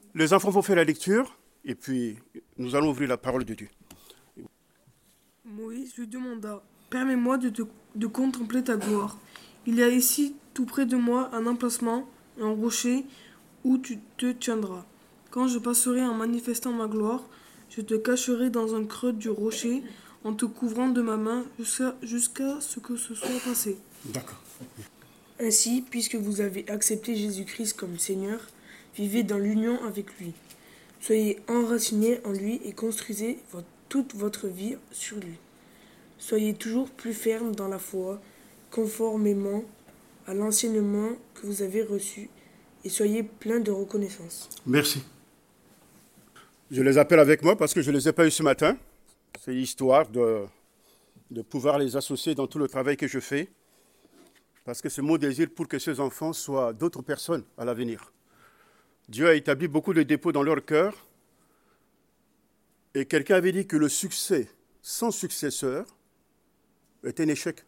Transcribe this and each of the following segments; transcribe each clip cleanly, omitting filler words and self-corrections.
Les enfants vont faire la lecture et puis nous allons ouvrir la parole de Dieu. Moïse lui demanda: Permets-moi de contempler ta gloire. Il y a ici, tout près de moi, un emplacement, un rocher, où tu te tiendras. Quand je passerai en manifestant ma gloire, je te cacherai dans un creux du rocher, en te couvrant de ma main jusqu'à ce que ce soit passé. D'accord. Ainsi, puisque vous avez accepté Jésus-Christ comme Seigneur, vivez dans l'union avec lui. Soyez enracinés en lui et construisez toute votre vie sur lui. Soyez toujours plus fermes dans la foi, conformément à l'enseignement que vous avez reçu, et soyez pleins de reconnaissance. Merci. Je les appelle avec moi parce que je ne les ai pas eus ce matin. C'est l'histoire de pouvoir les associer dans tout le travail que je fais. Parce que c'est mon désir pour que ces enfants soient d'autres personnes à l'avenir. Dieu a établi beaucoup de dépôts dans leur cœur. Et quelqu'un avait dit que le succès sans successeur est un échec.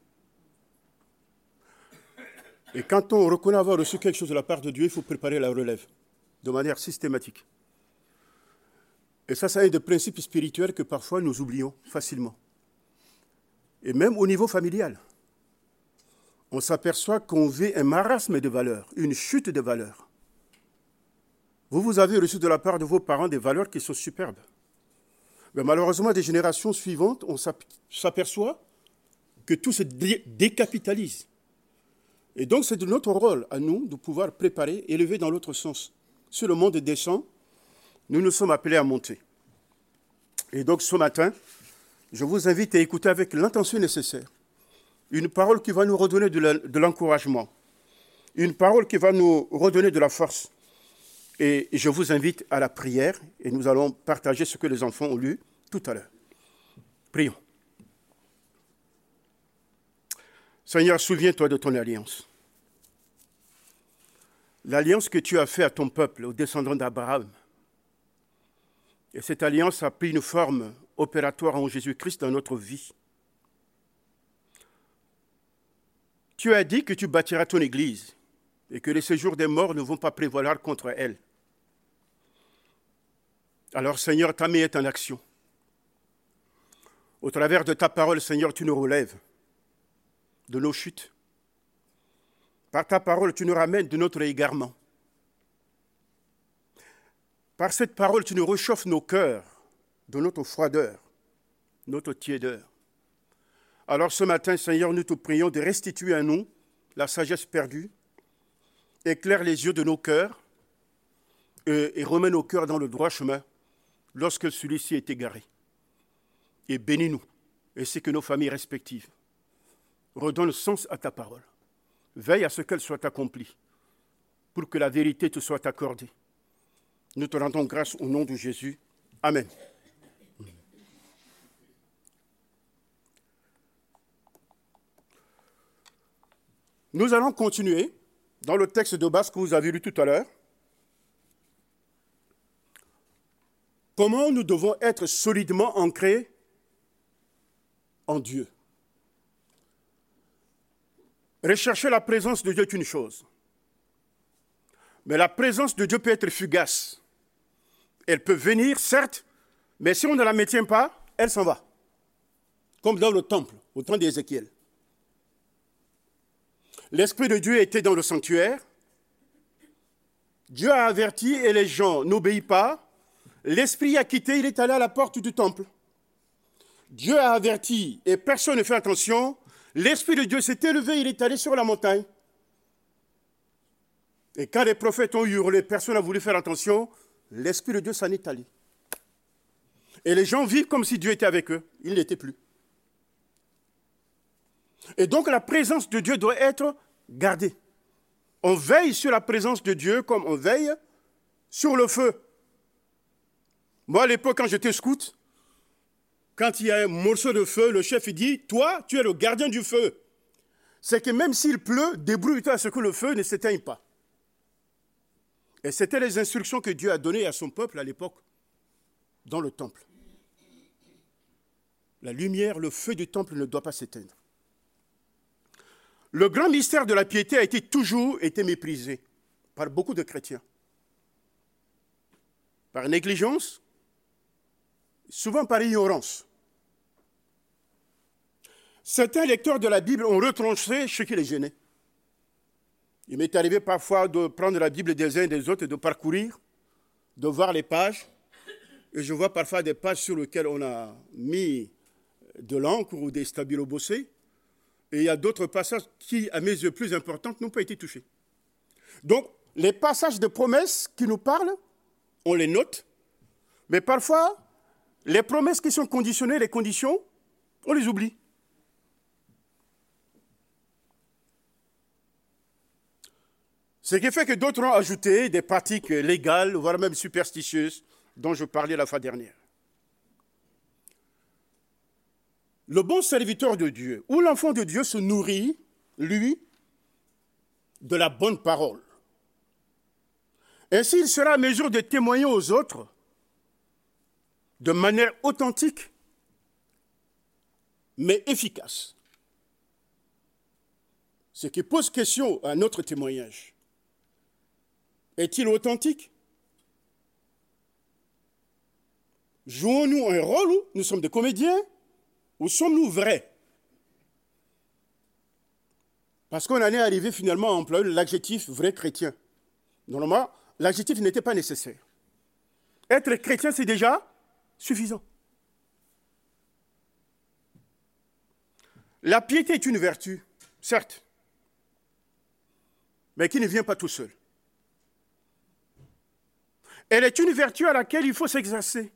Et quand on reconnaît avoir reçu quelque chose de la part de Dieu, il faut préparer la relève de manière systématique. Et ça, c'est un des principes spirituels que parfois nous oublions facilement. Et même au niveau familial, on s'aperçoit qu'on vit un marasme de valeurs, une chute de valeurs. Vous avez reçu de la part de vos parents des valeurs qui sont superbes. Mais malheureusement, des générations suivantes, on s'aperçoit que tout se décapitalise. Et donc, c'est de notre rôle à nous de pouvoir préparer, élever dans l'autre sens. Si le monde descend, nous nous sommes appelés à monter. Et donc, ce matin, je vous invite à écouter avec l'intention nécessaire une parole qui va nous redonner de l'encouragement, une parole qui va nous redonner de la force. Et je vous invite à la prière et nous allons partager ce que les enfants ont lu tout à l'heure. Prions. Seigneur, souviens-toi de ton alliance. L'alliance que tu as faite à ton peuple, aux descendants d'Abraham. Et cette alliance a pris une forme opératoire en Jésus-Christ dans notre vie. Tu as dit que tu bâtiras ton Église et que les séjours des morts ne vont pas prévaloir contre elle. Alors, Seigneur, ta main est en action. Au travers de ta parole, Seigneur, tu nous relèves de nos chutes. Par ta parole, tu nous ramènes de notre égarement. Par cette parole, tu nous réchauffes nos cœurs de notre froideur, notre tiédeur. Alors ce matin, Seigneur, nous te prions de restituer à nous la sagesse perdue, éclaire les yeux de nos cœurs et remets nos cœurs dans le droit chemin lorsque celui-ci est égaré. Et bénis-nous, ainsi que nos familles respectives. Redonne sens à ta parole. Veille à ce qu'elle soit accomplie, pour que la vérité te soit accordée. Nous te rendons grâce au nom de Jésus. Amen. Nous allons continuer dans le texte de base que vous avez lu tout à l'heure. Comment nous devons être solidement ancrés en Dieu. Rechercher la présence de Dieu est une chose. Mais la présence de Dieu peut être fugace. Elle peut venir, certes, mais si on ne la maintient pas, elle s'en va. Comme dans le temple, au temps d'Ézéchiel. L'Esprit de Dieu était dans le sanctuaire. Dieu a averti et les gens n'obéissent pas. L'Esprit a quitté, il est allé à la porte du temple. Dieu a averti et personne ne fait attention. L'Esprit de Dieu s'est élevé, il est allé sur la montagne. Et quand les prophètes ont hurlé, personne n'a voulu faire attention. L'Esprit de Dieu s'en est allé. Et les gens vivent comme si Dieu était avec eux. Il n'était plus. Et donc la présence de Dieu doit être gardée. On veille sur la présence de Dieu comme on veille sur le feu. Moi, à l'époque, quand j'étais scout, quand il y a un morceau de feu, le chef dit « Toi, tu es le gardien du feu. » C'est que même s'il pleut, débrouille-toi à ce que le feu ne s'éteigne pas. Et c'était les instructions que Dieu a données à son peuple à l'époque, dans le temple. La lumière, le feu du temple ne doit pas s'éteindre. Le grand mystère de la piété a toujours été méprisé par beaucoup de chrétiens. par négligence, souvent par ignorance. Certains lecteurs de la Bible ont retranché ce qui les gênait. Il m'est arrivé parfois de prendre la Bible des uns et des autres et de parcourir, de voir les pages. Et je vois parfois des pages sur lesquelles on a mis de l'encre ou des stabilo bossés. Et il y a d'autres passages qui, à mes yeux plus importants, n'ont pas été touchés. Donc, les passages de promesses qui nous parlent, on les note. Mais parfois, les promesses qui sont conditionnées, les conditions, on les oublie. Ce qui fait que d'autres ont ajouté des pratiques légales, voire même superstitieuses, dont je parlais la fois dernière. Le bon serviteur de Dieu, ou l'enfant de Dieu, se nourrit, lui, de la bonne parole. Ainsi, il sera à mesure de témoigner aux autres de manière authentique, mais efficace. Ce qui pose question à notre témoignage. Est-il authentique? Jouons-nous un rôle? Nous sommes des comédiens? Ou sommes-nous vrais? Parce qu'on en est arrivé finalement à employer l'adjectif vrai chrétien. Normalement, l'adjectif n'était pas nécessaire. Être chrétien, c'est déjà suffisant. La piété est une vertu, certes, mais qui ne vient pas tout seul. Elle est une vertu à laquelle il faut s'exercer.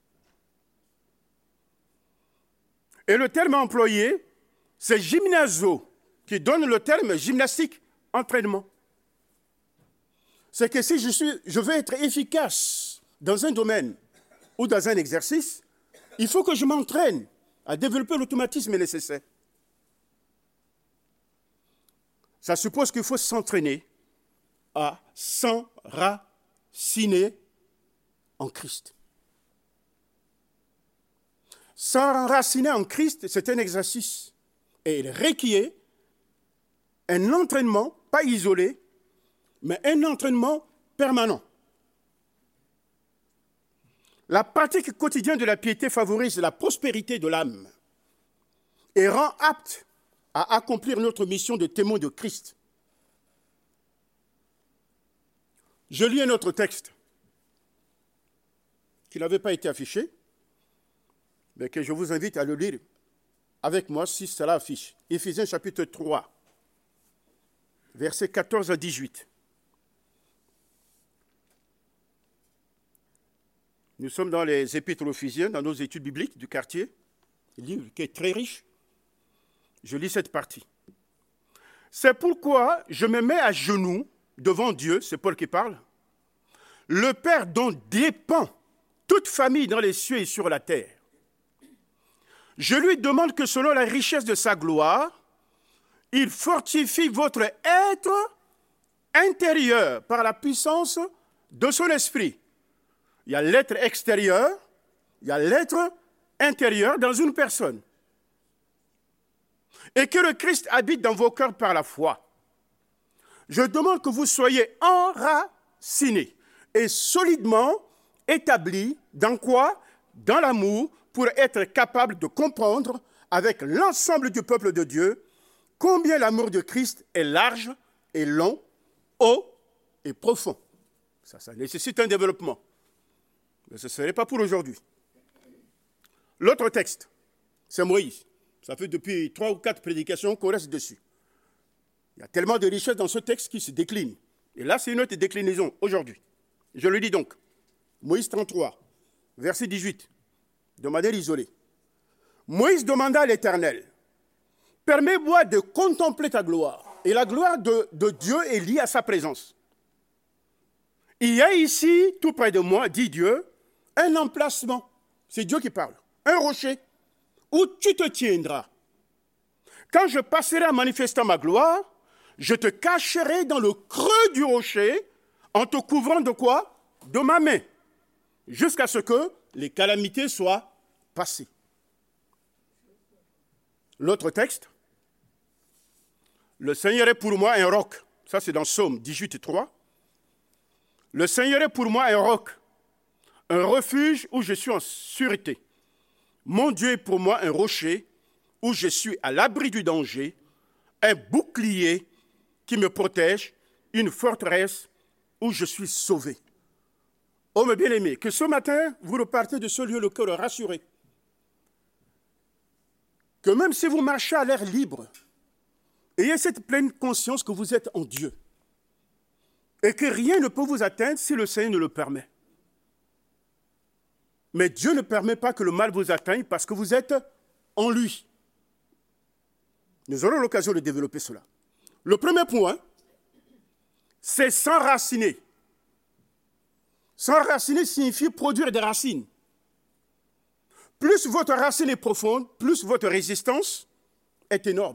Et le terme employé, c'est gymnaso, qui donne le terme gymnastique, entraînement. C'est que si je veux être efficace dans un domaine ou dans un exercice, il faut que je m'entraîne à développer l'automatisme nécessaire. Ça suppose qu'il faut s'entraîner à s'enraciner en Christ. S'enraciner en Christ, c'est un exercice. Et il requiert un entraînement, pas isolé, mais un entraînement permanent. La pratique quotidienne de la piété favorise la prospérité de l'âme et rend apte à accomplir notre mission de témoin de Christ. Je lis un autre texte qui n'avait pas été affiché, mais que je vous invite à le lire avec moi si cela affiche. Éphésiens chapitre 3, versets 14 à 18. Nous sommes dans les épîtres aux Éphésiens, dans nos études bibliques du quartier, un livre qui est très riche. Je lis cette partie. C'est pourquoi je me mets à genoux devant Dieu, c'est Paul qui parle, le Père dont dépend toute famille dans les cieux et sur la terre. Je lui demande que selon la richesse de sa gloire, il fortifie votre être intérieur par la puissance de son esprit. Il y a l'être extérieur, il y a l'être intérieur dans une personne. Et que le Christ habite dans vos cœurs par la foi. Je demande que vous soyez enracinés et solidement établis dans quoi? Dans l'amour, pour être capable de comprendre avec l'ensemble du peuple de Dieu combien l'amour de Christ est large et long, haut et profond. Ça nécessite un développement. Mais ce ne serait pas pour aujourd'hui. L'autre texte, c'est Moïse. Ça fait depuis 3 ou 4 prédications qu'on reste dessus. Il y a tellement de richesses dans ce texte qui se décline. Et là, c'est une autre déclinaison aujourd'hui. Je le lis donc. Moïse 33, verset 18, de manière isolée. Moïse demanda à l'Éternel, « Permets-moi de contempler ta gloire. » Et la gloire de Dieu est liée à sa présence. Il y a ici, tout près de moi, dit Dieu, un emplacement. C'est Dieu qui parle. Un rocher où tu te tiendras. Quand je passerai en manifestant ma gloire, je te cacherai dans le creux du rocher en te couvrant de quoi? De ma main, jusqu'à ce que les calamités soient passées. L'autre texte, le Seigneur est pour moi un roc. Ça, c'est dans Psaume 18, 3. Le Seigneur est pour moi un roc. un refuge où je suis en sûreté. Mon Dieu est pour moi un rocher où je suis à l'abri du danger, un bouclier qui me protège, une forteresse où je suis sauvé. Oh, mes bien-aimés, que ce matin, vous repartez de ce lieu le cœur rassuré. Que même si vous marchez à l'air libre, ayez cette pleine conscience que vous êtes en Dieu et que rien ne peut vous atteindre si le Seigneur ne le permet. Mais Dieu ne permet pas que le mal vous atteigne parce que vous êtes en lui. Nous aurons l'occasion de développer cela. Le premier point, c'est s'enraciner. S'enraciner signifie produire des racines. Plus votre racine est profonde, plus votre résistance est énorme.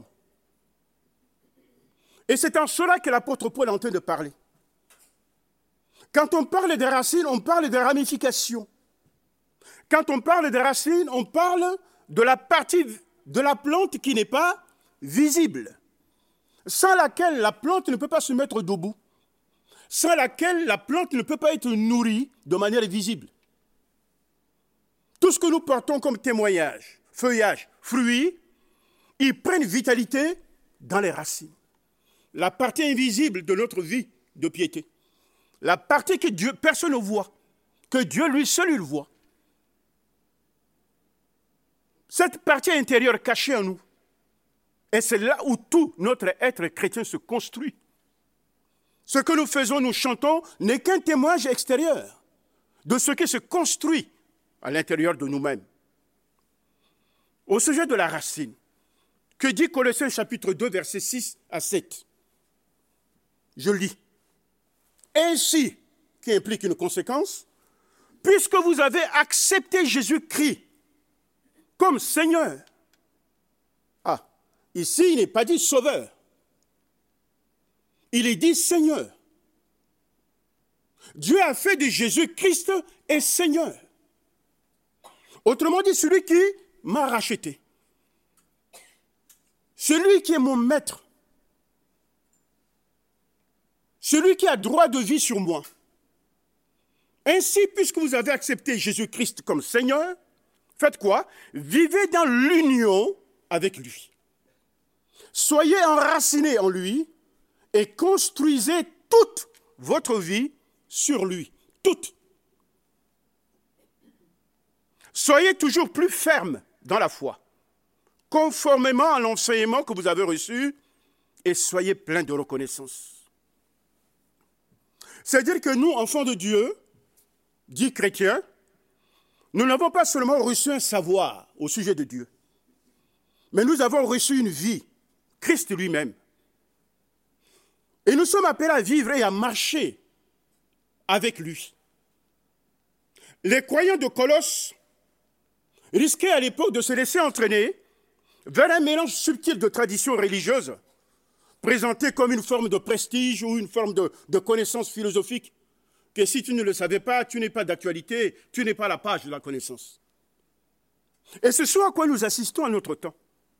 Et c'est en cela que l'apôtre Paul est en train de parler. Quand on parle des racines, on parle des ramifications. Quand on parle des racines, on parle de la partie de la plante qui n'est pas visible, sans laquelle la plante ne peut pas se mettre debout, sans laquelle la plante ne peut pas être nourrie de manière visible. Tout ce que nous portons comme témoignage, feuillage, fruits, ils prennent vitalité dans les racines. La partie invisible de notre vie de piété. La partie que Dieu, personne ne voit, que Dieu lui seul il voit. Cette partie intérieure cachée en nous. Et c'est là où tout notre être chrétien se construit. Ce que nous faisons, nous chantons, n'est qu'un témoignage extérieur de ce qui se construit à l'intérieur de nous-mêmes. Au sujet de la racine, que dit Colossiens chapitre 2, versets 6 à 7 ? Je lis. Ainsi, qui implique une conséquence, puisque vous avez accepté Jésus-Christ comme Seigneur. Ah, ici, il n'est pas dit Sauveur. Il est dit Seigneur. Dieu a fait de Jésus-Christ et Seigneur. Autrement dit, celui qui m'a racheté. Celui qui est mon maître. Celui qui a droit de vie sur moi. Ainsi, puisque vous avez accepté Jésus-Christ comme Seigneur, faites quoi? Vivez dans l'union avec lui. Soyez enracinés en lui et construisez toute votre vie sur lui. Toute. Soyez toujours plus fermes dans la foi, conformément à l'enseignement que vous avez reçu, et soyez pleins de reconnaissance. C'est-à-dire que nous, enfants de Dieu, dits chrétiens, nous n'avons pas seulement reçu un savoir au sujet de Dieu, mais nous avons reçu une vie, Christ lui-même. Et nous sommes appelés à vivre et à marcher avec lui. Les croyants de Colosse risquaient à l'époque de se laisser entraîner vers un mélange subtil de traditions religieuses présentées comme une forme de prestige ou une forme de connaissance philosophique, que si tu ne le savais pas, tu n'es pas d'actualité, tu n'es pas à la page de la connaissance. Et c'est ce à quoi nous assistons à notre temps.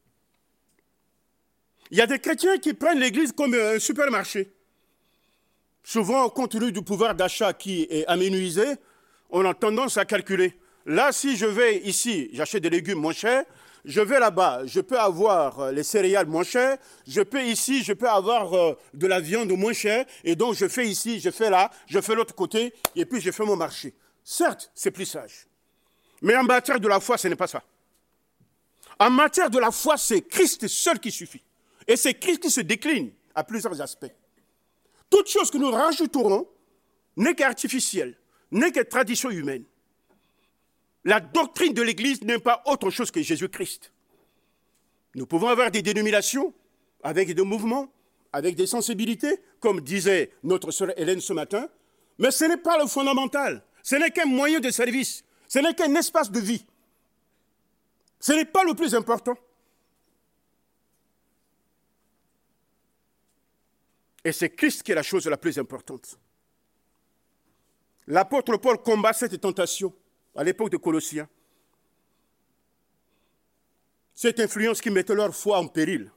Il y a des chrétiens qui prennent l'Église comme un supermarché. Souvent, compte tenu du pouvoir d'achat qui est aménuisé, on a tendance à calculer. Là, si je vais ici, j'achète des légumes moins chers, je vais là-bas, je peux avoir les céréales moins chères, je peux avoir de la viande moins chère, et donc je fais ici, je fais là, je fais l'autre côté, et puis je fais mon marché. Certes, c'est plus sage. Mais en matière de la foi, ce n'est pas ça. En matière de la foi, c'est Christ seul qui suffit. Et c'est Christ qui se décline à plusieurs aspects. Toute chose que nous rajouterons n'est qu'artificielle, n'est que tradition humaine. La doctrine de l'Église n'est pas autre chose que Jésus-Christ. Nous pouvons avoir des dénominations avec des mouvements, avec des sensibilités, comme disait notre sœur Hélène ce matin, mais ce n'est pas le fondamental. Ce n'est qu'un moyen de service. Ce n'est qu'un espace de vie. Ce n'est pas le plus important. Et c'est Christ qui est la chose la plus importante. L'apôtre Paul combat cette tentation à l'époque de Colossiens. Cette influence qui mettait leur foi en péril.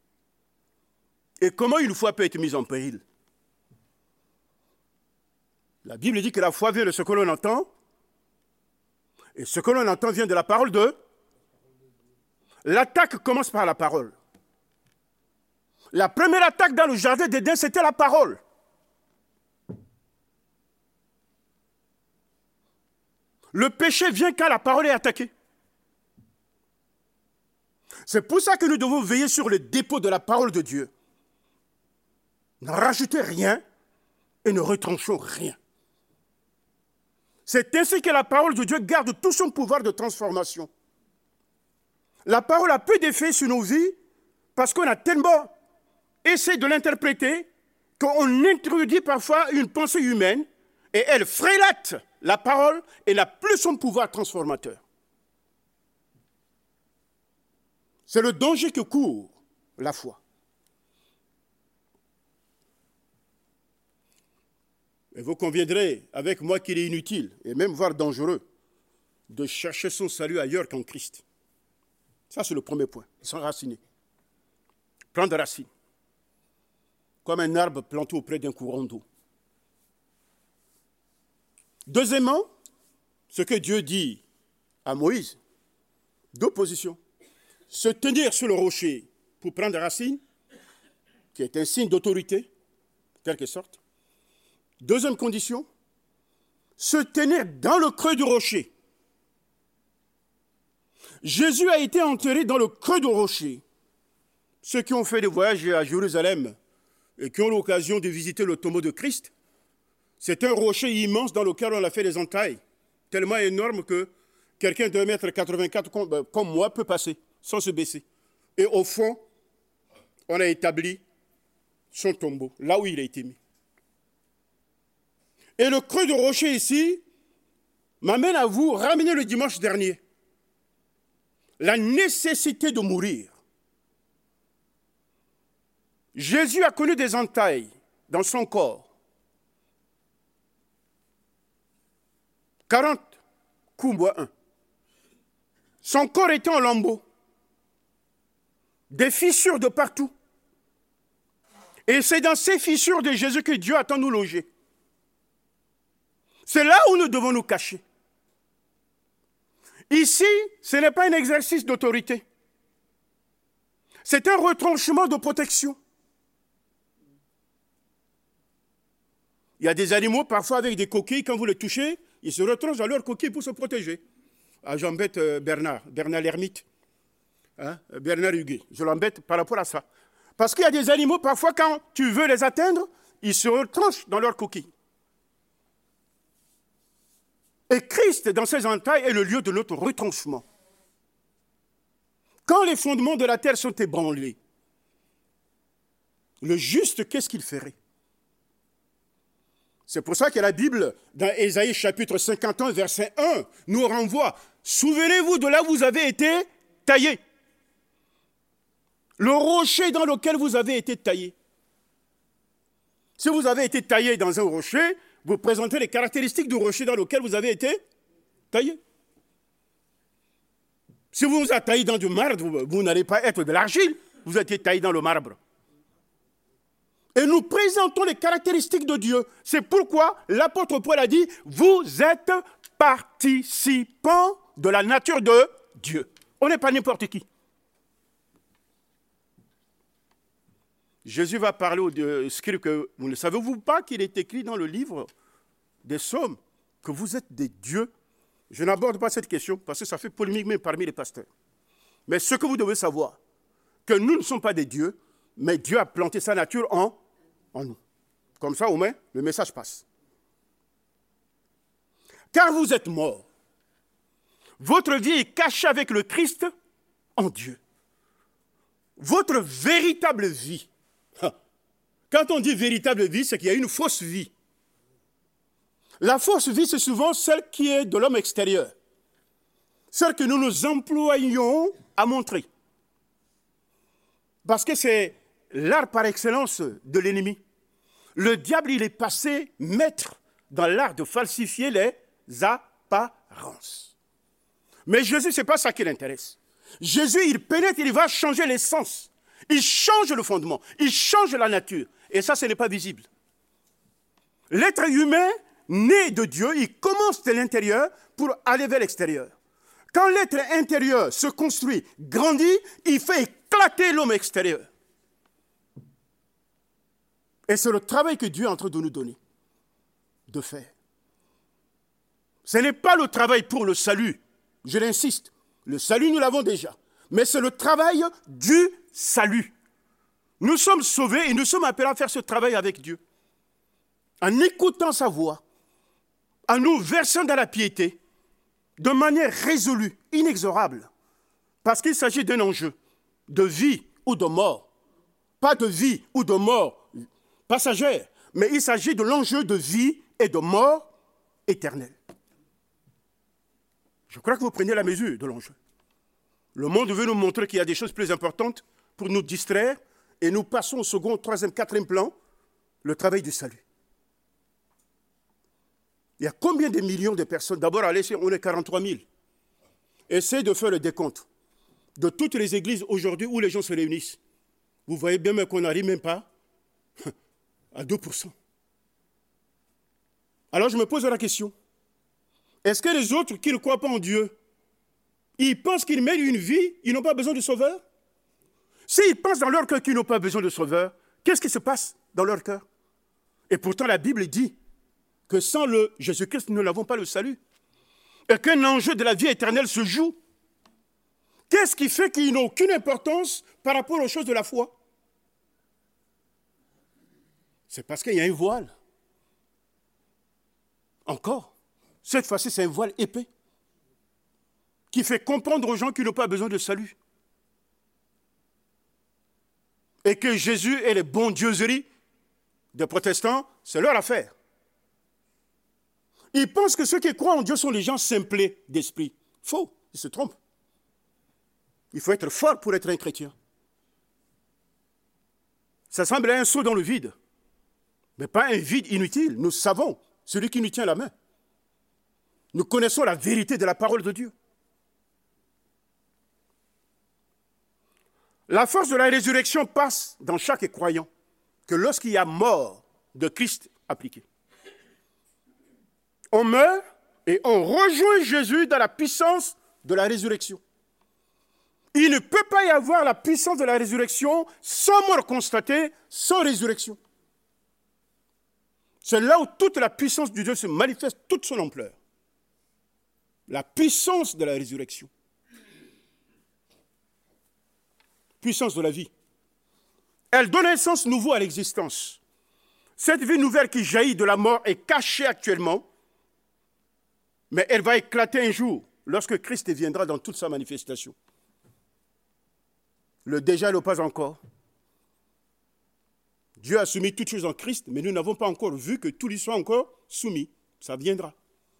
Et comment une foi peut être mise en péril? La Bible dit que la foi vient de ce que l'on entend, Et ce que l'on entend vient de la parole de... L'attaque commence par la parole. La première attaque dans le jardin d'Éden, c'était la parole. Le péché vient quand la parole est attaquée. C'est pour ça que nous devons veiller sur le dépôt de la parole de Dieu. Ne rajoutez rien et ne retranchons rien. C'est ainsi que la parole de Dieu garde tout son pouvoir de transformation. La parole a peu d'effet sur nos vies parce qu'on a tellement essayé de l'interpréter qu'on introduit parfois une pensée humaine et elle frélate la parole et n'a plus son pouvoir transformateur. C'est le danger que court la foi. Et vous conviendrez avec moi qu'il est inutile, et même voire dangereux, de chercher son salut ailleurs qu'en Christ. Ça, c'est le premier point. S'enraciner. Prendre racine. Comme un arbre planté auprès d'un courant d'eau. Deuxièmement, ce que Dieu dit à Moïse, deux positions. Se tenir sur le rocher pour prendre racine, qui est un signe d'autorité, en quelque sorte. Deuxième condition, se tenir dans le creux du rocher. Jésus a été enterré dans le creux du rocher. Ceux qui ont fait des voyages à Jérusalem et qui ont l'occasion de visiter le tombeau de Christ, c'est un rocher immense dans lequel on a fait des entailles, tellement énorme que quelqu'un de 1,84 m comme moi peut passer sans se baisser. Et au fond, on a établi son tombeau, là où il a été mis. Et le creux du rocher ici m'amène à vous ramener le dimanche dernier. La nécessité de mourir. Jésus a connu des entailles dans son corps. 40 coups bois 1. Son corps était en lambeaux. Des fissures de partout. Et c'est dans ces fissures de Jésus que Dieu attend nous loger. C'est là où nous devons nous cacher. Ici, ce n'est pas un exercice d'autorité. C'est un retranchement de protection. Il y a des animaux, parfois avec des coquilles, quand vous les touchez, ils se retranchent dans leurs coquilles pour se protéger. Ah, j'embête Bernard l'ermite, hein, Bernard Huguet. Je l'embête par rapport à ça. Parce qu'il y a des animaux, parfois, quand tu veux les atteindre, ils se retranchent dans leurs coquilles. Et Christ, dans ses entailles, est le lieu de notre retranchement. Quand les fondements de la terre sont ébranlés, le juste, qu'est-ce qu'il ferait? C'est pour ça que la Bible, dans Ésaïe chapitre 51, verset 1, nous renvoie. Souvenez-vous de là où vous avez été taillé. Le rocher dans lequel vous avez été taillé. Si vous avez été taillé dans un rocher, vous présentez les caractéristiques du rocher dans lequel vous avez été taillé. Si vous vous êtes taillé dans du marbre, vous n'allez pas être de l'argile, vous êtes taillé dans le marbre. Et nous présentons les caractéristiques de Dieu. C'est pourquoi l'apôtre Paul a dit, vous êtes participants de la nature de Dieu. On n'est pas n'importe qui. Jésus va parler aux scribes que vous ne savez-vous pas qu'il est écrit dans le livre des Psaumes que vous êtes des dieux. Je n'aborde pas cette question parce que ça fait polémique même parmi les pasteurs. Mais ce que vous devez savoir, que nous ne sommes pas des dieux, mais Dieu a planté sa nature en nous. Comme ça, au moins, le message passe. Car vous êtes morts. Votre vie est cachée avec le Christ en Dieu. Votre véritable vie. Quand on dit véritable vie, c'est qu'il y a une fausse vie. La fausse vie, c'est souvent celle qui est de l'homme extérieur. Celle que nous nous employons à montrer. Parce que c'est l'art par excellence de l'ennemi. Le diable, il est passé maître dans l'art de falsifier les apparences. Mais Jésus, ce n'est pas ça qui l'intéresse. Jésus, il pénètre, il va changer l'essence. Il change le fondement, il change la nature. Et ça, ce n'est pas visible. L'être humain né de Dieu, il commence de l'intérieur pour aller vers l'extérieur. Quand l'être intérieur se construit, grandit, il fait éclater l'homme extérieur. Et c'est le travail que Dieu est en train de nous donner, de faire. Ce n'est pas le travail pour le salut, je l'insiste. Le salut, nous l'avons déjà. Mais c'est le travail du salut. Nous sommes sauvés et nous sommes appelés à faire ce travail avec Dieu. En écoutant sa voix, en nous versant dans la piété, de manière résolue, inexorable. Parce qu'il s'agit d'un enjeu de vie ou de mort. Pas de vie ou de mort passagère, mais il s'agit de l'enjeu de vie et de mort éternelle. Je crois que vous prenez la mesure de l'enjeu. Le monde veut nous montrer qu'il y a des choses plus importantes pour nous distraire et nous passons au second, troisième, quatrième plan, le travail du salut. Il y a combien de millions de personnes? D'abord, allez, on est 43 000. Essayez de faire le décompte de toutes les églises aujourd'hui où les gens se réunissent. Vous voyez bien qu'on n'arrive même pas à 2%. Alors je me pose la question, est-ce que les autres qui ne croient pas en Dieu, ils pensent qu'ils mènent une vie, ils n'ont pas besoin de sauveur? S'ils pensent dans leur cœur qu'ils n'ont pas besoin de sauveur, qu'est-ce qui se passe dans leur cœur? Et pourtant la Bible dit que sans le Jésus-Christ, nous n'avons pas le salut. Et qu'un enjeu de la vie éternelle se joue. Qu'est-ce qui fait qu'il n'a aucune importance par rapport aux choses de la foi? C'est parce qu'il y a un voile. Encore. Cette fois-ci, c'est un voile épais qui fait comprendre aux gens qu'ils n'ont pas besoin de salut. Et que Jésus et les bondieuseries des protestants, c'est leur affaire. Ils pensent que ceux qui croient en Dieu sont les gens simplés d'esprit. Faux, ils se trompent. Il faut être fort pour être un chrétien. Ça semble un saut dans le vide, mais pas un vide inutile. Nous savons celui qui nous tient la main. Nous connaissons la vérité de la parole de Dieu. La force de la résurrection passe dans chaque croyant que lorsqu'il y a mort de Christ appliquée. On meurt et on rejoint Jésus dans la puissance de la résurrection. Il ne peut pas y avoir la puissance de la résurrection sans mort constatée, sans résurrection. C'est là où toute la puissance de Dieu se manifeste, toute son ampleur. La puissance de la résurrection. Puissance de la vie. Elle donne un sens nouveau à l'existence. Cette vie nouvelle qui jaillit de la mort est cachée actuellement, mais elle va éclater un jour lorsque Christ viendra dans toute sa manifestation. Le déjà n'est pas encore. Dieu a soumis toutes choses en Christ, mais nous n'avons pas encore vu que tout lui soit encore soumis. Ça viendra.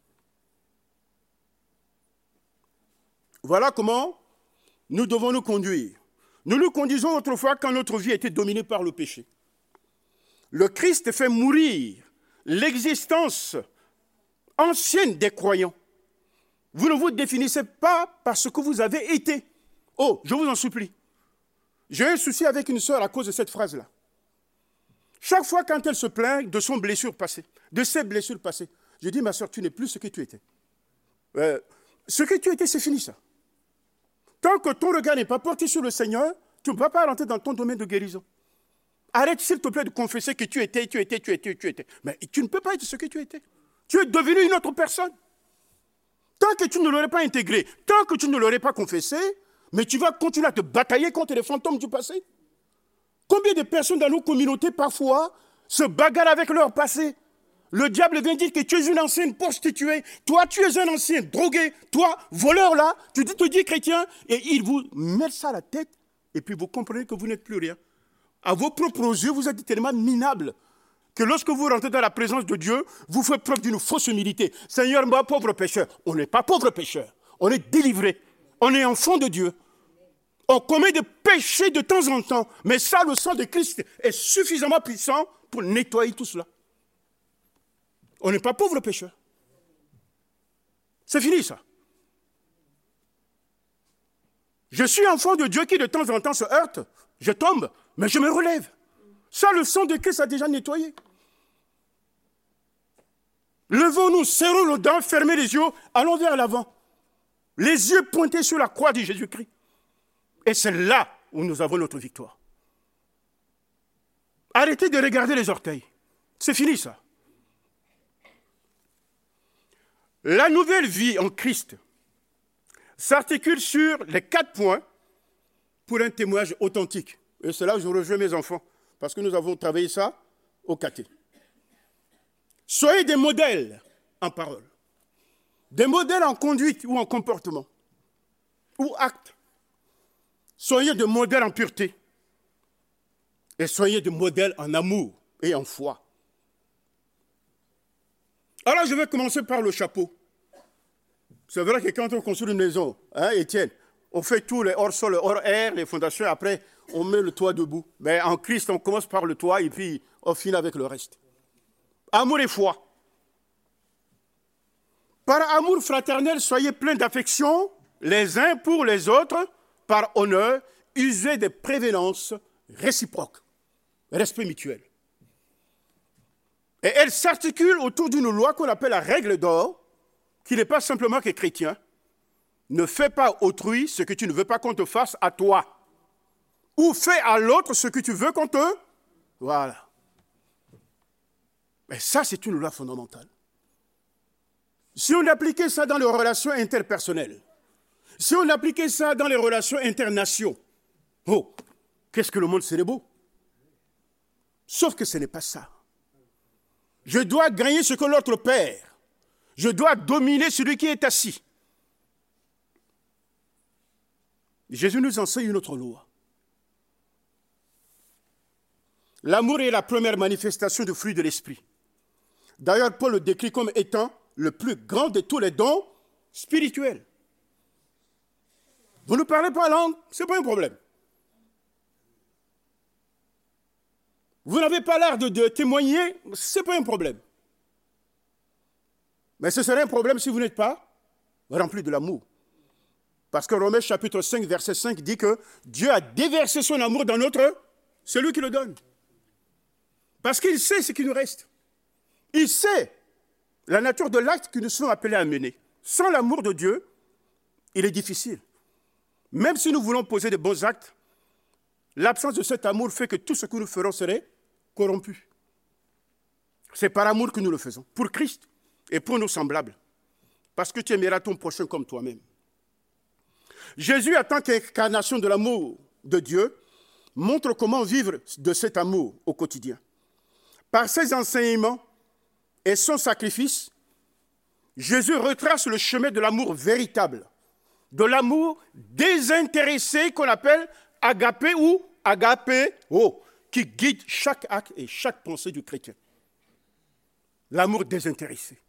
Voilà comment nous devons nous conduire. Nous nous conduisons autrefois quand notre vie était dominée par le péché. Le Christ fait mourir l'existence ancienne des croyants. Vous ne vous définissez pas par ce que vous avez été. Oh, je vous en supplie. J'ai un souci avec une sœur à cause de cette phrase-là. Chaque fois quand elle se plaint de son blessure passée, de ses blessures passées, je dis, ma sœur, tu n'es plus ce que tu étais. Ce que tu étais, c'est fini ça. Tant que ton regard n'est pas porté sur le Seigneur, tu ne vas pas rentrer dans ton domaine de guérison. Arrête, s'il te plaît, de confesser que tu étais. Mais tu ne peux pas être ce que tu étais. Tu es devenu une autre personne. Tant que tu ne l'aurais pas intégré, tant que tu ne l'aurais pas confessé, mais tu vas continuer à te batailler contre les fantômes du passé. Combien de personnes dans nos communautés, parfois, se bagarrent avec leur passé? Le diable vient dire que tu es une ancienne prostituée, toi tu es un ancien drogué, toi, voleur là, tu te dis chrétien, et ils vous mettent ça à la tête, et puis vous comprenez que vous n'êtes plus rien. À vos propres yeux, vous êtes tellement minables que lorsque vous rentrez dans la présence de Dieu, vous faites preuve d'une fausse humilité. Seigneur, moi, pauvre pécheur. On n'est pas pauvre pécheur, on est délivré, on est enfant de Dieu. On commet des péchés de temps en temps, mais ça, le sang de Christ est suffisamment puissant pour nettoyer tout cela. On n'est pas pauvre pécheur. C'est fini ça. Je suis enfant de Dieu qui de temps en temps se heurte, je tombe, mais je me relève. Ça, le sang de Christ a déjà nettoyé. Levons-nous, serrons nos dents, fermez les yeux, allons vers l'avant. Les yeux pointés sur la croix de Jésus-Christ. Et c'est là où nous avons notre victoire. Arrêtez de regarder les orteils. C'est fini ça. La nouvelle vie en Christ s'articule sur les 4 points pour un témoignage authentique. Et c'est là où je rejoins mes enfants, parce que nous avons travaillé ça au caté. Soyez des modèles en parole, des modèles en conduite ou en comportement, ou acte. Soyez des modèles en pureté, et soyez des modèles en amour et en foi. Alors je vais commencer par le chapeau. C'est vrai que quand on construit une maison, Étienne, on fait tout, les hors-sol, les hors-air, les fondations, après on met le toit debout. Mais en Christ, on commence par le toit et puis on finit avec le reste. Amour et foi. Par amour fraternel, soyez pleins d'affection les uns pour les autres, par honneur, usez des prévénences réciproques, respect mutuel. Et elle s'articule autour d'une loi qu'on appelle la règle d'or, qui n'est pas simplement que chrétien. Ne fais pas autrui ce que tu ne veux pas qu'on te fasse à toi. Ou fais à l'autre ce que tu veux qu'on te... Voilà. Et ça, c'est une loi fondamentale. Si on appliquait ça dans les relations interpersonnelles, si on appliquait ça dans les relations internationales, oh, qu'est-ce que le monde serait beau. Sauf que ce n'est pas ça. Je dois gagner ce que l'autre perd. Je dois dominer celui qui est assis. Jésus nous enseigne une autre loi. L'amour est la première manifestation du fruit de l'esprit. D'ailleurs, Paul le décrit comme étant le plus grand de tous les dons spirituels. Vous ne parlez pas langue, ce n'est pas un problème. Vous n'avez pas l'air de témoigner, ce n'est pas un problème. Mais ce serait un problème si vous n'êtes pas rempli de l'amour. Parce que Romains chapitre 5, verset 5 dit que Dieu a déversé son amour dans notre... C'est lui qui le donne. Parce qu'il sait ce qui nous reste. Il sait la nature de l'acte que nous sommes appelés à mener. Sans l'amour de Dieu, il est difficile. Même si nous voulons poser de bons actes, l'absence de cet amour fait que tout ce que nous ferons serait corrompu. C'est par amour que nous le faisons, pour Christ et pour nos semblables. Parce que tu aimeras ton prochain comme toi-même. Jésus, en tant qu'incarnation de l'amour de Dieu, montre comment vivre de cet amour au quotidien. Par ses enseignements et son sacrifice, Jésus retrace le chemin de l'amour véritable, de l'amour désintéressé qu'on appelle agapé ou agapéo, qui guide chaque acte et chaque pensée du chrétien. L'amour désintéressé.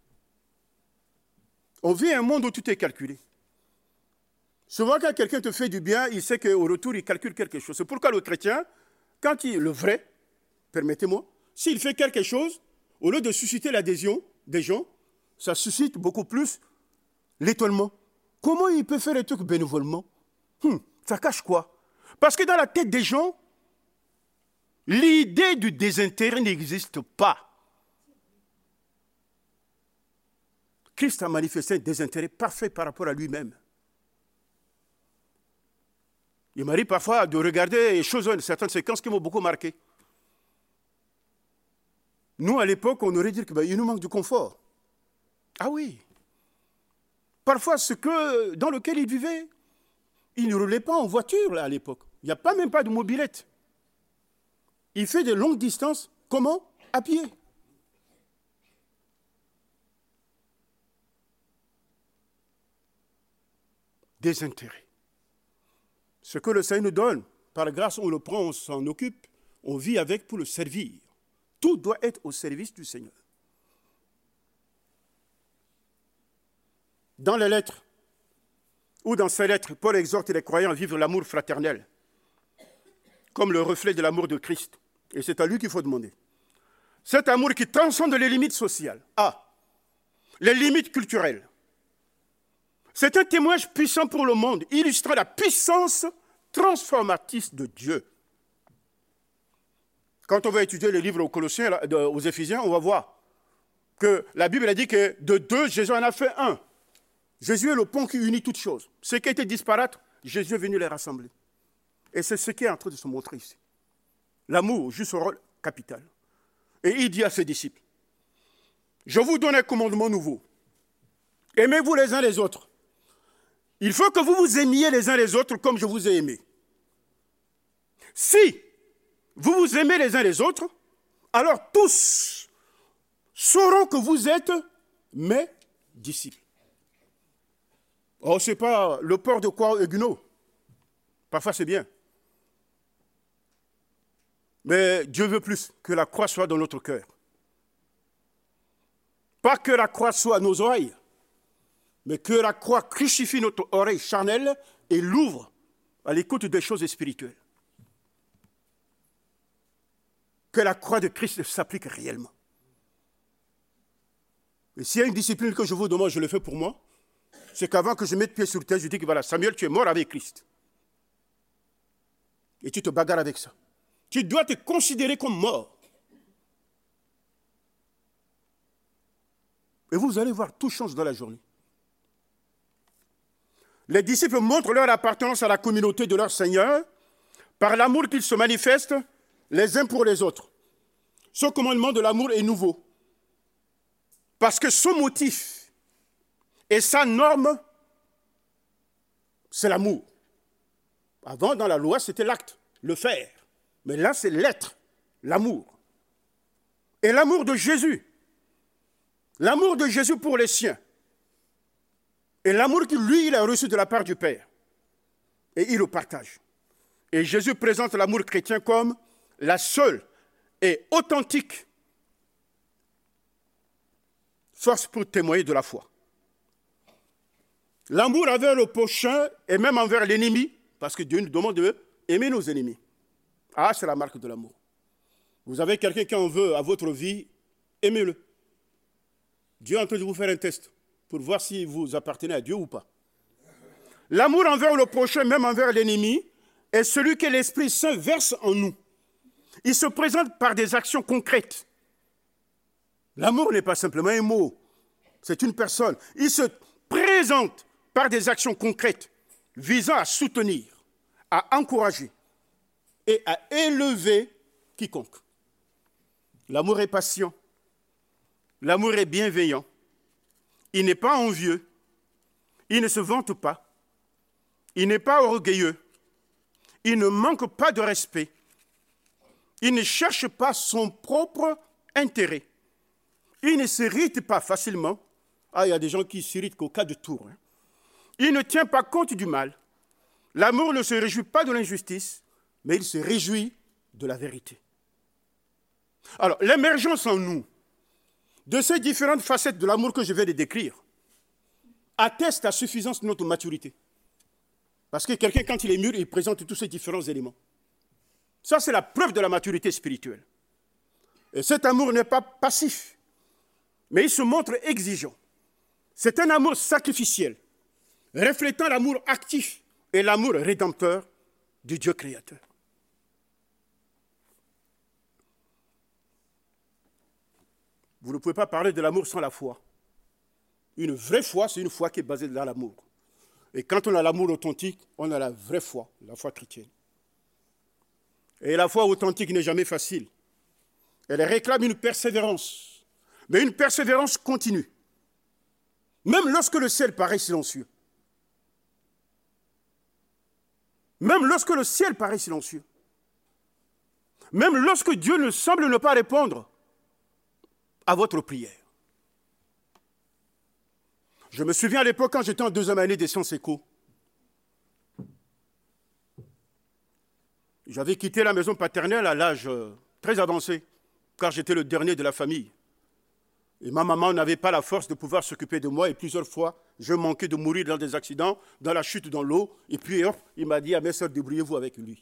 On vit un monde où tout est calculé. Souvent, quand quelqu'un te fait du bien, il sait qu'au retour, il calcule quelque chose. C'est pourquoi le chrétien, quand il le vrai, permettez-moi, s'il fait quelque chose, au lieu de susciter l'adhésion des gens, ça suscite beaucoup plus l'étonnement. Comment il peut faire les trucs bénévolement? Ça cache quoi? Parce que dans la tête des gens, l'idée du désintérêt n'existe pas. Christ a manifesté un désintérêt parfait par rapport à lui-même. Il m'arrive parfois de regarder les choses, certaines séquences qui m'ont beaucoup marqué. Nous, à l'époque, on aurait dit qu'il nous manque du confort. Ah oui. Parfois, dans lequel il vivait, il ne roulait pas en voiture là, à l'époque. Il n'y a même pas de mobilette. Il fait de longues distances. Comment? À pied. Désintérêt. Ce que le Seigneur nous donne, par grâce, on le prend, on s'en occupe, on vit avec pour le servir. Tout doit être au service du Seigneur. Dans les lettres, ou dans ces lettres, Paul exhorte les croyants à vivre l'amour fraternel, comme le reflet de l'amour de Christ. Et c'est à lui qu'il faut demander. Cet amour qui transcende les limites sociales, les limites culturelles. C'est un témoignage puissant pour le monde, illustrant la puissance transformatrice de Dieu. Quand on va étudier les livres aux Colossiens, aux Éphésiens, on va voir que la Bible a dit que de deux, Jésus en a fait un. Jésus est le pont qui unit toutes choses. Ce qui était disparate, Jésus est venu les rassembler. Et c'est ce qui est en train de se montrer ici. L'amour joue son rôle capital. Et il dit à ses disciples, je vous donne un commandement nouveau. Aimez-vous les uns les autres. Il faut que vous vous aimiez les uns les autres comme je vous ai aimé. Si vous vous aimez les uns les autres, alors tous sauront que vous êtes mes disciples. Oh, ce n'est pas le port de croix Huguenot. Parfois, c'est bien. Mais Dieu veut plus que la croix soit dans notre cœur. Pas que la croix soit à nos oreilles, mais que la croix crucifie notre oreille charnelle et l'ouvre à l'écoute des choses spirituelles. Que la croix de Christ s'applique réellement. Et s'il y a une discipline que je vous demande, je le fais pour moi, c'est qu'avant que je mette pied sur terre, je dis que voilà, Samuel, tu es mort avec Christ. Et tu te bagarres avec ça. Tu dois te considérer comme mort. Et vous allez voir, tout change dans la journée. Les disciples montrent leur appartenance à la communauté de leur Seigneur par l'amour qu'ils se manifestent les uns pour les autres. Ce commandement de l'amour est nouveau. Parce que son motif et sa norme, c'est l'amour. Avant, dans la loi, c'était l'acte, le faire. Mais là, c'est l'être, l'amour. Et l'amour de Jésus. L'amour de Jésus pour les siens. Et l'amour que lui, il a reçu de la part du Père. Et il le partage. Et Jésus présente l'amour chrétien comme la seule et authentique force pour témoigner de la foi. L'amour envers le prochain et même envers l'ennemi, parce que Dieu nous demande d'aimer nos ennemis. Ah, c'est la marque de l'amour. Vous avez quelqu'un qui en veut à votre vie, aimez-le. Dieu est en train de vous faire un test pour voir si vous appartenez à Dieu ou pas. L'amour envers le prochain, même envers l'ennemi, est celui que l'Esprit Saint verse en nous. Il se présente par des actions concrètes. L'amour n'est pas simplement un mot, c'est une personne. Il se présente par des actions concrètes visant à soutenir, à encourager et à élever quiconque. L'amour est patient, l'amour est bienveillant, il n'est pas envieux, il ne se vante pas, il n'est pas orgueilleux, il ne manque pas de respect, il ne cherche pas son propre intérêt, il ne s'irrite pas facilement. Ah, il y a des gens qui s'irritent qu'au cas de tour. Il ne tient pas compte du mal. L'amour ne se réjouit pas de l'injustice, mais il se réjouit de la vérité. Alors, l'émergence en nous de ces différentes facettes de l'amour que je vais les décrire atteste à suffisance de notre maturité. Parce que quelqu'un, quand il est mûr, il présente tous ces différents éléments. Ça, c'est la preuve de la maturité spirituelle. Et cet amour n'est pas passif, mais il se montre exigeant. C'est un amour sacrificiel, reflétant l'amour actif et l'amour rédempteur du Dieu créateur. Vous ne pouvez pas parler de l'amour sans la foi. Une vraie foi, c'est une foi qui est basée dans l'amour. Et quand on a l'amour authentique, on a la vraie foi, la foi chrétienne. Et la foi authentique n'est jamais facile. Elle réclame une persévérance, mais une persévérance continue. Même lorsque le ciel paraît silencieux. Même lorsque le ciel paraît silencieux. Même lorsque Dieu ne semble ne pas répondre à votre prière. Je me souviens à l'époque quand j'étais en deuxième année des sciences éco. J'avais quitté la maison paternelle à l'âge très avancé, car j'étais le dernier de la famille. Et ma maman n'avait pas la force de pouvoir s'occuper de moi, et plusieurs fois, je manquais de mourir dans des accidents, dans la chute dans l'eau, et puis hop, il m'a dit à mes sœurs, débrouillez-vous avec lui.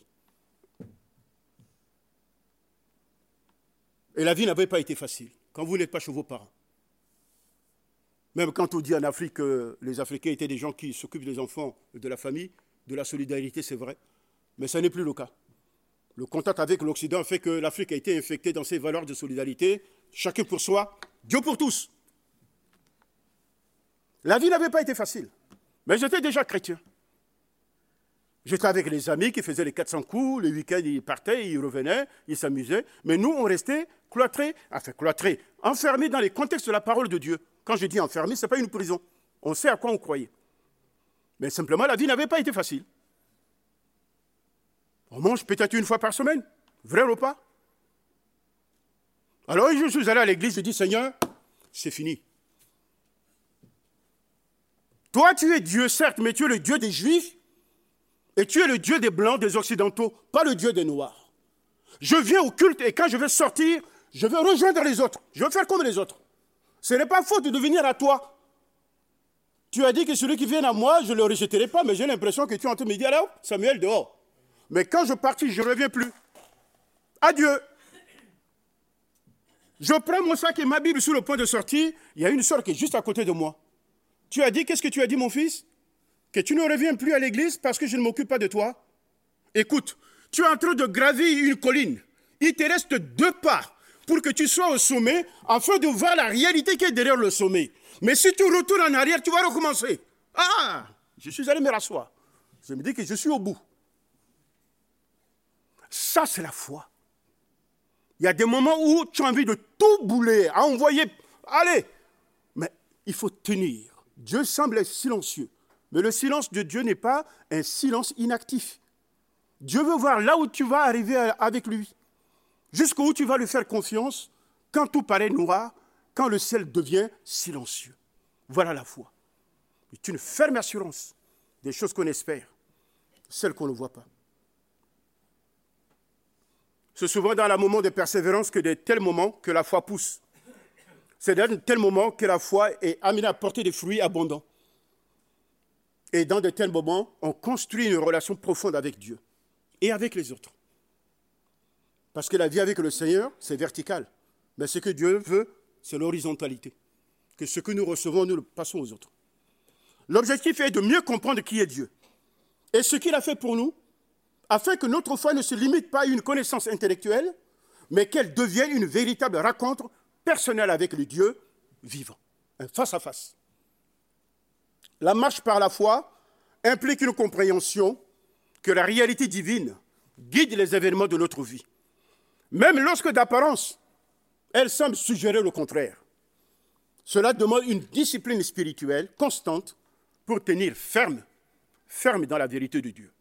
Et la vie n'avait pas été facile, quand vous n'êtes pas chez vos parents. Même quand on dit en Afrique que les Africains étaient des gens qui s'occupent des enfants de la famille, de la solidarité, c'est vrai, mais ce n'est plus le cas. Le contact avec l'Occident fait que l'Afrique a été infectée dans ses valeurs de solidarité, chacun pour soi, Dieu pour tous. La vie n'avait pas été facile. Mais j'étais déjà chrétien. J'étais avec les amis qui faisaient les 400 coups, les week-ends, ils partaient, ils revenaient, ils s'amusaient. Mais nous, on restait cloîtrés, enfermés dans les contextes de la parole de Dieu. Quand je dis enfermés, ce n'est pas une prison. On sait à quoi on croyait. Mais simplement, la vie n'avait pas été facile. On mange peut-être une fois par semaine, vrai repas. Alors, je suis allé à l'église, je dis, Seigneur, c'est fini. Toi, tu es Dieu, certes, mais tu es le Dieu des Juifs et tu es le Dieu des Blancs, des Occidentaux, pas le Dieu des Noirs. Je viens au culte et quand je vais sortir, je vais rejoindre les autres. Je vais faire comme les autres. Ce n'est pas faute de venir à toi. Tu as dit que celui qui vient à moi, je ne le rejetterai pas, mais j'ai l'impression que tu es en train de me dire, alors, Samuel, dehors. Mais quand je partis, je ne reviens plus. Adieu. Je prends mon sac et ma Bible sur le point de sortir. Il y a une sœur qui est juste à côté de moi. Tu as dit, qu'est-ce que tu as dit, mon fils? Que tu ne reviens plus à l'église parce que je ne m'occupe pas de toi? Écoute, tu es en train de gravir une colline. Il te reste 2 pas pour que tu sois au sommet afin de voir la réalité qui est derrière le sommet. Mais si tu retournes en arrière, tu vas recommencer. Ah, je suis allé me rasseoir. Je me dis que je suis au bout. Ça, c'est la foi. Il y a des moments où tu as envie de tout bouler, à envoyer. Allez, mais il faut tenir. Dieu semble être silencieux. Mais le silence de Dieu n'est pas un silence inactif. Dieu veut voir là où tu vas arriver avec lui. Jusqu'où tu vas lui faire confiance quand tout paraît noir, quand le ciel devient silencieux. Voilà la foi. C'est une ferme assurance des choses qu'on espère, celles qu'on ne voit pas. C'est souvent dans le moment de persévérance que de tels moments que la foi pousse. C'est dans de tels moments que la foi est amenée à porter des fruits abondants. Et dans de tels moments, on construit une relation profonde avec Dieu et avec les autres. Parce que la vie avec le Seigneur, c'est vertical. Mais ce que Dieu veut, c'est l'horizontalité. Que ce que nous recevons, nous le passons aux autres. L'objectif est de mieux comprendre qui est Dieu et ce qu'il a fait pour nous, afin que notre foi ne se limite pas à une connaissance intellectuelle, mais qu'elle devienne une véritable rencontre personnelle avec le Dieu vivant, un face-à-face. La marche par la foi implique une compréhension que la réalité divine guide les événements de notre vie, même lorsque d'apparence, elle semble suggérer le contraire. Cela demande une discipline spirituelle constante pour tenir ferme dans la vérité de Dieu.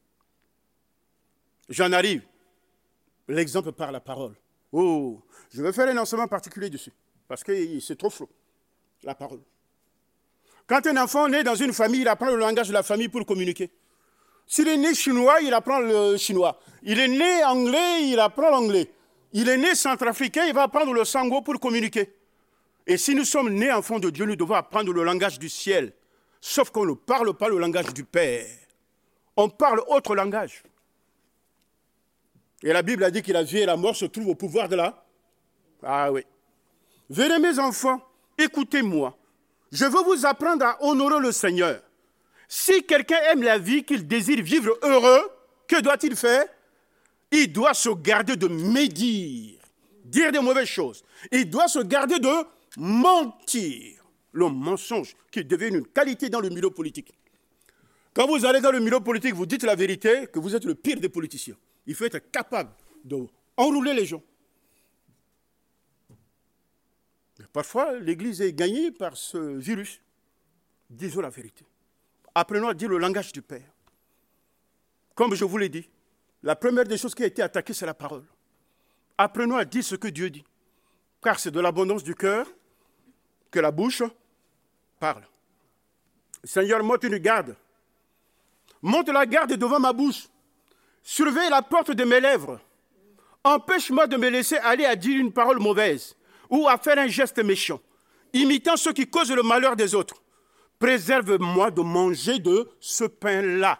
J'en arrive. L'exemple par la parole. Oh, je vais faire un enseignement particulier dessus, parce que c'est trop flou, la parole. Quand un enfant naît dans une famille, il apprend le langage de la famille pour communiquer. S'il est né chinois, il apprend le chinois. Il est né anglais, il apprend l'anglais. Il est né centrafricain, il va apprendre le sango pour communiquer. Et si nous sommes nés enfants de Dieu, nous devons apprendre le langage du ciel. Sauf qu'on ne parle pas le langage du Père. On parle autre langage. Et la Bible a dit que la vie et la mort se trouvent au pouvoir de la... Ah oui. Venez mes enfants, écoutez-moi. Je veux vous apprendre à honorer le Seigneur. Si quelqu'un aime la vie, qu'il désire vivre heureux, que doit-il faire? Il doit se garder de médire, dire des mauvaises choses. Il doit se garder de mentir. Le mensonge qui devient une qualité dans le milieu politique. Quand vous allez dans le milieu politique, vous dites la vérité, que vous êtes le pire des politiciens. Il faut être capable d'enrouler les gens. Mais parfois, l'Église est gagnée par ce virus. Disons la vérité. Apprenons à dire le langage du Père. Comme je vous l'ai dit, la première des choses qui a été attaquée, c'est la parole. Apprenons à dire ce que Dieu dit. Car c'est de l'abondance du cœur que la bouche parle. Seigneur, monte une garde. Monte la garde devant ma bouche. Surveille la porte de mes lèvres. Empêche-moi de me laisser aller à dire une parole mauvaise ou à faire un geste méchant, imitant ceux qui causent le malheur des autres. Préserve-moi de manger de ce pain-là.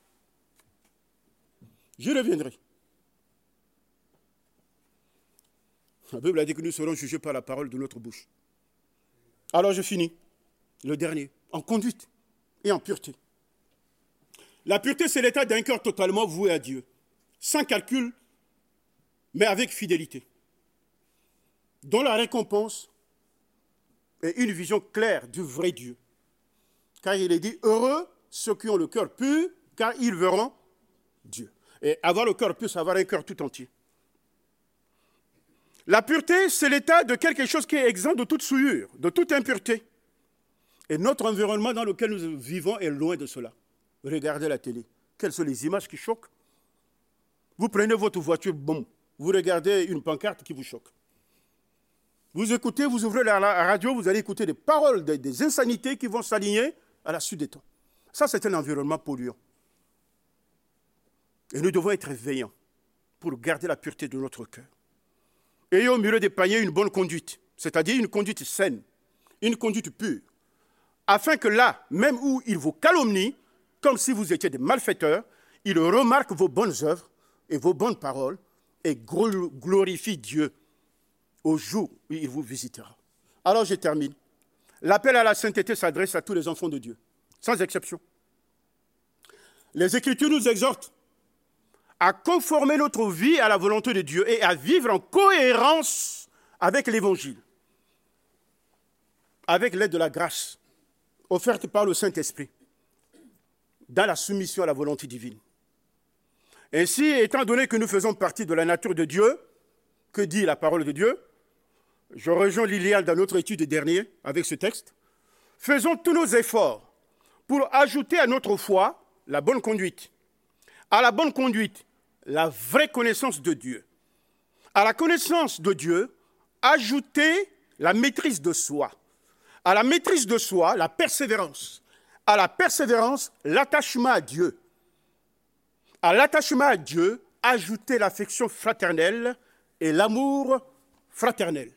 Je reviendrai. La Bible a dit que nous serons jugés par la parole de notre bouche. Alors je finis. Le dernier, en conduite et en pureté. La pureté, c'est l'état d'un cœur totalement voué à Dieu, sans calcul, mais avec fidélité, dont la récompense et une vision claire du vrai Dieu. Car il est dit, heureux ceux qui ont le cœur pur, car ils verront Dieu. Et avoir le cœur pur, c'est avoir un cœur tout entier. La pureté, c'est l'état de quelque chose qui est exempt de toute souillure, de toute impureté. Et notre environnement dans lequel nous vivons est loin de cela. Regardez la télé. Quelles sont les images qui choquent? Vous prenez votre voiture, bon, vous regardez une pancarte qui vous choque. Vous écoutez, vous ouvrez la radio, vous allez écouter des paroles, des insanités qui vont s'aligner à la suite des temps. Ça, c'est un environnement polluant. Et nous devons être veillants pour garder la pureté de notre cœur. Ayez au milieu des paniers une bonne conduite, c'est-à-dire une conduite saine, une conduite pure, afin que là, même où il vous calomnie, comme si vous étiez des malfaiteurs, il remarque vos bonnes œuvres et vos bonnes paroles et glorifie Dieu au jour où il vous visitera. Alors je termine. L'appel à la sainteté s'adresse à tous les enfants de Dieu, sans exception. Les Écritures nous exhortent à conformer notre vie à la volonté de Dieu et à vivre en cohérence avec l'Évangile, avec l'aide de la grâce offerte par le Saint-Esprit, dans la soumission à la volonté divine. Ainsi, étant donné que nous faisons partie de la nature de Dieu, que dit la parole de Dieu, je rejoins Liliane dans notre étude dernière avec ce texte, faisons tous nos efforts pour ajouter à notre foi la bonne conduite, à la bonne conduite, la vraie connaissance de Dieu. À la connaissance de Dieu, ajouter la maîtrise de soi. À la maîtrise de soi, la persévérance. À la persévérance, l'attachement à Dieu. À l'attachement à Dieu, ajouter l'affection fraternelle et l'amour fraternel.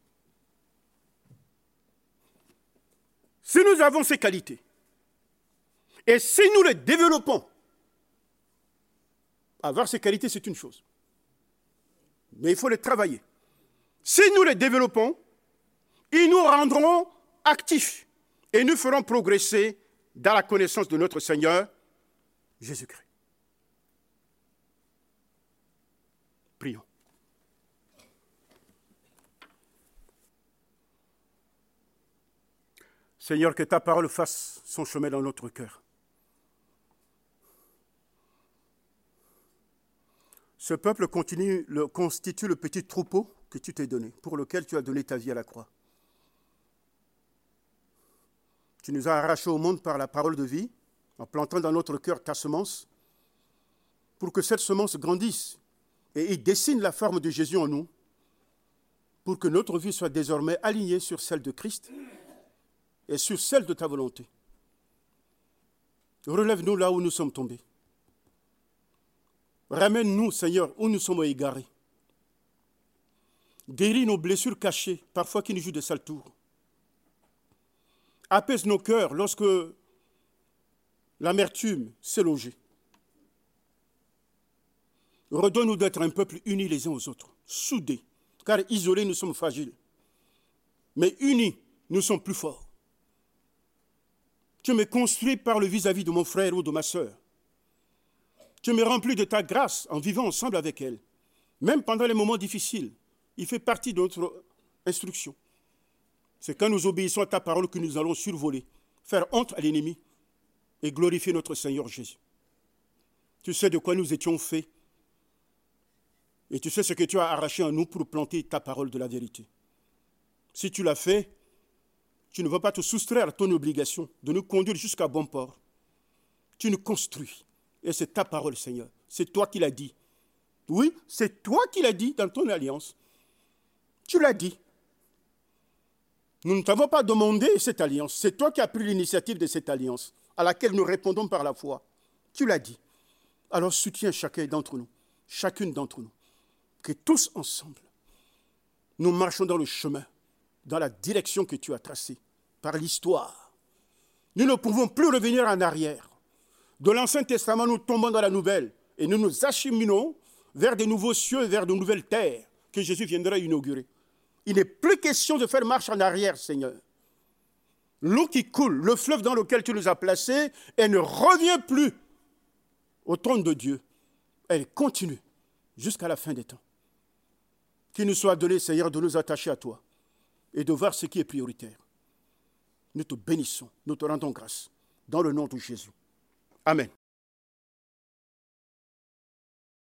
Si nous avons ces qualités, et si nous les développons, avoir ces qualités, c'est une chose. Mais il faut les travailler. Si nous les développons, ils nous rendront actifs et nous feront progresser dans la connaissance de notre Seigneur Jésus-Christ. Prions. Seigneur, que ta parole fasse son chemin dans notre cœur. Ce peuple constitue le petit troupeau que tu t'es donné, pour lequel tu as donné ta vie à la croix. Tu nous as arrachés au monde par la parole de vie, en plantant dans notre cœur ta semence, pour que cette semence grandisse et y dessine la forme de Jésus en nous, pour que notre vie soit désormais alignée sur celle de Christ et sur celle de ta volonté. Relève-nous là où nous sommes tombés. Ramène-nous, Seigneur, où nous sommes égarés. Guéris nos blessures cachées, parfois qui nous jouent de sales tours. Apaise nos cœurs lorsque l'amertume s'est logée. Redonne-nous d'être un peuple uni les uns aux autres, soudés, car isolés, nous sommes fragiles. Mais unis, nous sommes plus forts. Tu me construis par le vis-à-vis de mon frère ou de ma sœur. Tu me remplis de ta grâce en vivant ensemble avec elle. Même pendant les moments difficiles, il fait partie de notre instruction. C'est quand nous obéissons à ta parole que nous allons survoler, faire honte à l'ennemi et glorifier notre Seigneur Jésus. Tu sais de quoi nous étions faits et tu sais ce que tu as arraché en nous pour planter ta parole de la vérité. Si tu l'as fait, tu ne vas pas te soustraire à ton obligation de nous conduire jusqu'à bon port. Tu nous construis. Et c'est ta parole, Seigneur. C'est toi qui l'as dit. Oui, c'est toi qui l'as dit dans ton alliance. Tu l'as dit. Nous ne t'avons pas demandé cette alliance. C'est toi qui as pris l'initiative de cette alliance, à laquelle nous répondons par la foi. Tu l'as dit. Alors soutiens chacun d'entre nous, chacune d'entre nous, que tous ensemble, nous marchons dans le chemin, dans la direction que tu as tracée, par l'histoire. Nous ne pouvons plus revenir en arrière. De l'Ancien Testament, nous tombons dans la Nouvelle et nous nous acheminons vers de nouveaux cieux et vers de nouvelles terres que Jésus viendra inaugurer. Il n'est plus question de faire marche en arrière, Seigneur. L'eau qui coule, le fleuve dans lequel tu nous as placés, elle ne revient plus au trône de Dieu. Elle continue jusqu'à la fin des temps. Qu'il nous soit donné, Seigneur, de nous attacher à toi et de voir ce qui est prioritaire. nous te bénissons, nous te rendons grâce. Dans le nom de Jésus. Amen.